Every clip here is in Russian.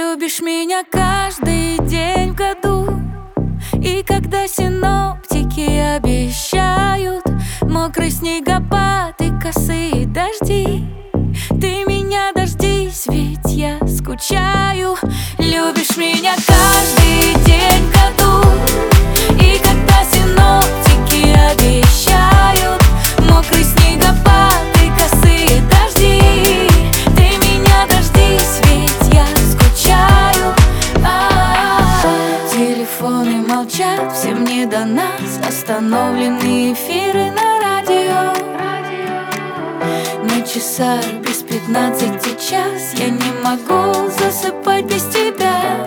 Любишь меня каждый день в году. И когда синоптики обещают мокрый снегопад и косые дожди, ты меня дождись, ведь я скучаю. Любишь меня каждый день в году. И когда синоптики обещают мокрый снегопад и косые дожди, ты меня дождись, ведь я скучаю. Телефоны молчат, всем не до нас. Остановлены эфиры на радио. На часах без 15 час. Я не могу засыпать без тебя.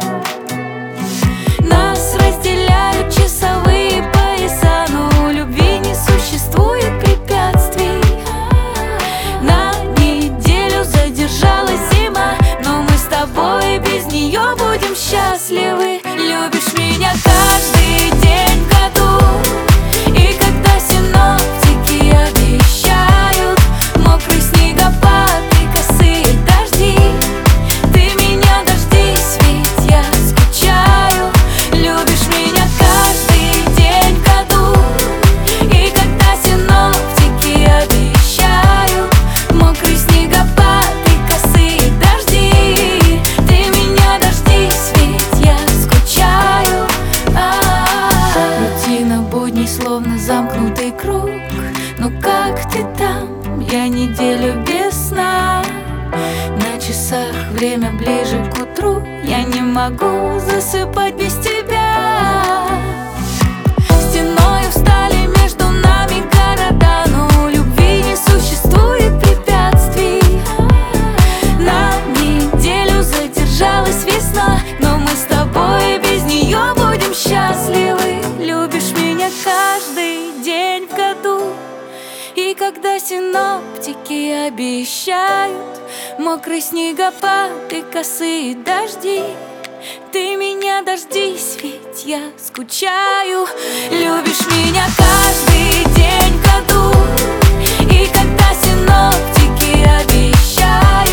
Нас разделяют часовые пояса, но у любви не существует препятствий. На неделю задержалась зима, но мы с тобой без нее будем счастливы. Любишь меня каждый день в году. И когда синоптики обещают мокрый снегопад и косые дожди, ты меня дождись, ведь я скучаю. Любишь меня каждый день в году. И когда синоптики обещают мокрый снегопад и косые дожди, ты меня дождись, ведь я скучаю. Рутина будней словно замкнутый круг. Ну как ты там? Я неделю без сна. На часах время ближе к утру. Я не могу засыпать без тебя. Стеною встали между нами города, но у любви не существует препятствий. На неделю задержалась весна, но мы с тобой без нее будем счастливы. Любишь меня каждый день в году. И когда синоптики обещают мокрый снегопад и косые дожди, ты меня дождись, ведь я скучаю. Любишь меня каждый день в году. И когда синоптики обещают